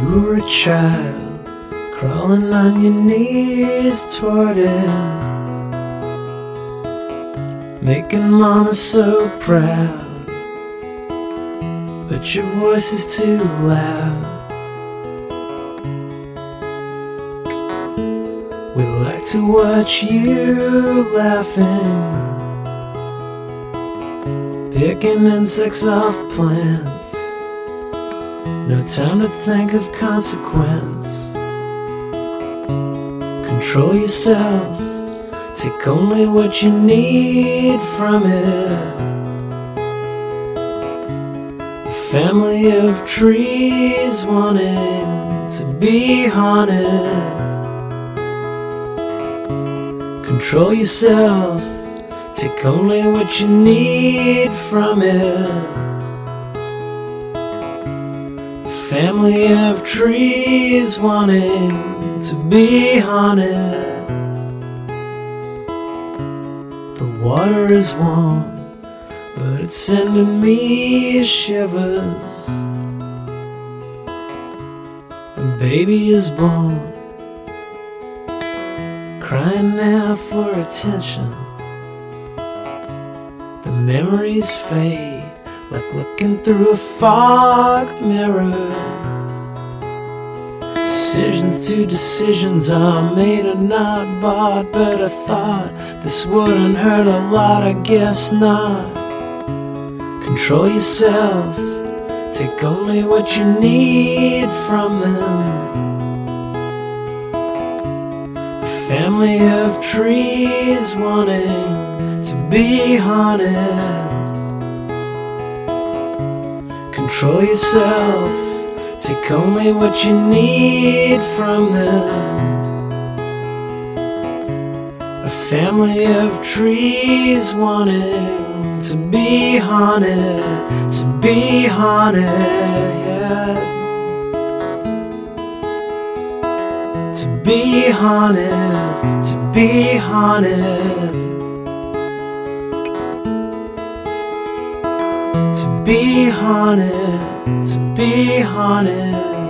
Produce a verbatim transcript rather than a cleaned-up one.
You were a child, crawling on your knees toward it, making mama so proud, but your voice is too loud. We like to watch you laughing, picking insects off plants. No time to think of consequence. Control yourself, take only what you need from it. A family of trees wanting to be haunted. Control yourself, take only what you need from it. Family of trees wanting to be haunted. The water is warm, but it's sending me shivers. A baby is born, crying now for attention. The memories fade like looking through a fog mirror. Decisions to decisions are made or not bought, but I thought this wouldn't hurt a lot, I guess not. Control yourself, take only what you need from them. A family of trees wanting to be haunted. Control yourself, take only what you need from them. A family of trees wanting to be haunted, to be haunted, yeah. To be haunted, to be haunted. To be haunted, to be haunted.